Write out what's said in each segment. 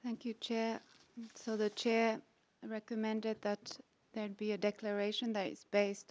Thank you, Chair. So the Chair recommended that there'd be a declaration that is based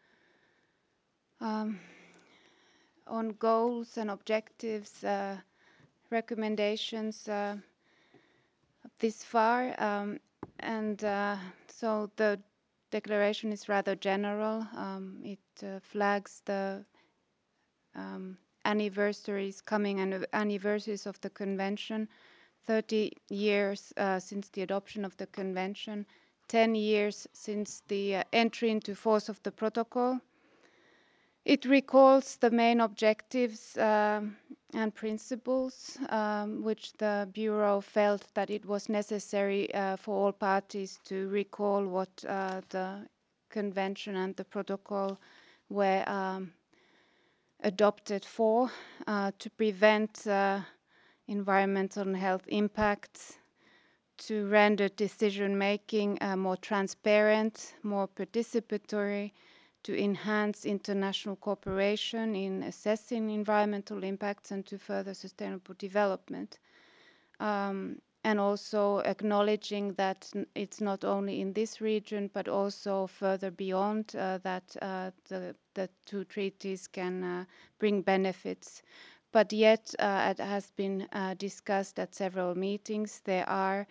um, on goals and objectives, recommendations this far, and so the declaration is rather general. It flags the anniversaries, coming anniversaries of the Convention, 30 years since the adoption of the Convention, 10 years since the entry into force of the protocol. It recalls the main objectives and principles which the Bureau felt that it was necessary for all parties to recall what the Convention and the protocol were adopted for, to prevent environmental and health impacts, to render decision-making more transparent, more participatory, to enhance international cooperation in assessing environmental impacts and to further sustainable development. And also acknowledging that it's not only in this region, but also further beyond that the two treaties can bring benefits. But yet, it has been discussed at several meetings. There are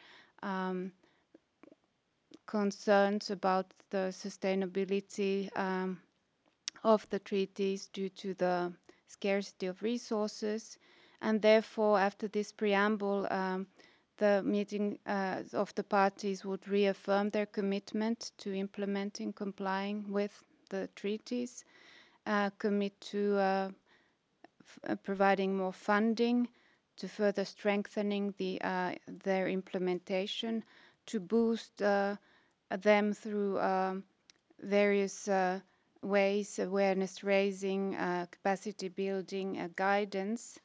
concerns about the sustainability of the treaties due to the scarcity of resources. And therefore, after this preamble, the meeting of the parties would reaffirm their commitment to implementing, complying with the treaties, commit to providing more funding, to further strengthening their implementation, to boost them through various ways, awareness raising, capacity building, guidance,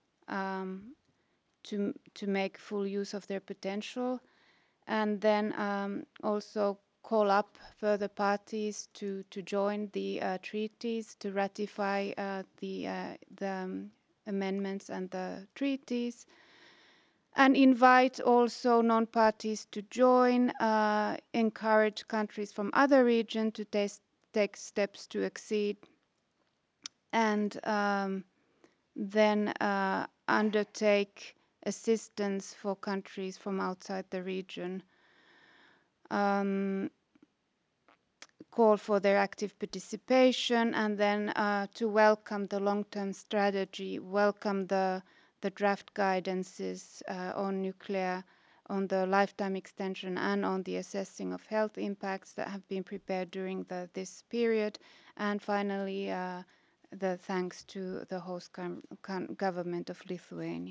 to make full use of their potential, and then also call up further parties to join the treaties, to ratify the amendments and the treaties, and invite also non-parties to join, encourage countries from other regions to take steps to accede, and then undertake assistance for countries from outside the region, call for their active participation, and then to welcome the long-term strategy, welcome the draft guidances on nuclear, on the lifetime extension, and on the assessing of health impacts that have been prepared during this period, and finally the thanks to the host government of Lithuania.